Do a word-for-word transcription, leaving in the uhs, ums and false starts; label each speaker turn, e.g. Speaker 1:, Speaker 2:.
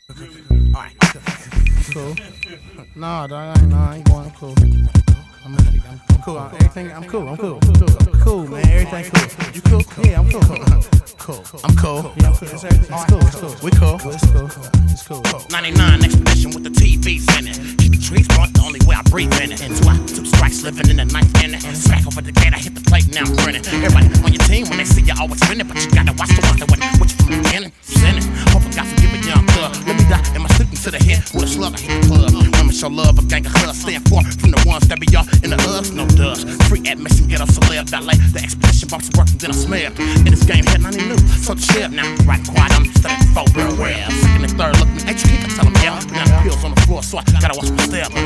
Speaker 1: Alright. Cool. Nah, dog, I ain't, nah, I ain't going. I'm cool. I'm, I'm, I'm cool. I'm, everything. I'm cool. I'm cool. Cool, cool, man. Everything cool. You cool? Yeah, I'm cool. Cool. I'm cool. Yeah, I'm cool. It's, it's cool. It's cool. We cool. It's cool. It's cool.
Speaker 2: ninety-nine expedition with the T Vs in it. Keep the trees brought the only way I breathe in it. Two, I, two strikes living in the ninth inning. Smack over the gate, I hit the plate, now I'm grinning. Everybody on your team when they see you always winning, but you gotta watch the ones that went with you from the beginning. Sinning. Hope I got forgiven young thug. Let me die in my sleeping to the head with a slug. I hit the club. Women show love, a gang of hugs. Staying far from the ones that be off in the hubs. No does. Free admission, get up celeb. Valet. The expedition bumps work and then I smell. In this game, head ninety new. So the shit now. Right quiet, I'm studying for real well. Second and third, look me. Ain't you keep it, tell them yeah. Now the pills on the floor, so I gotta watch my step.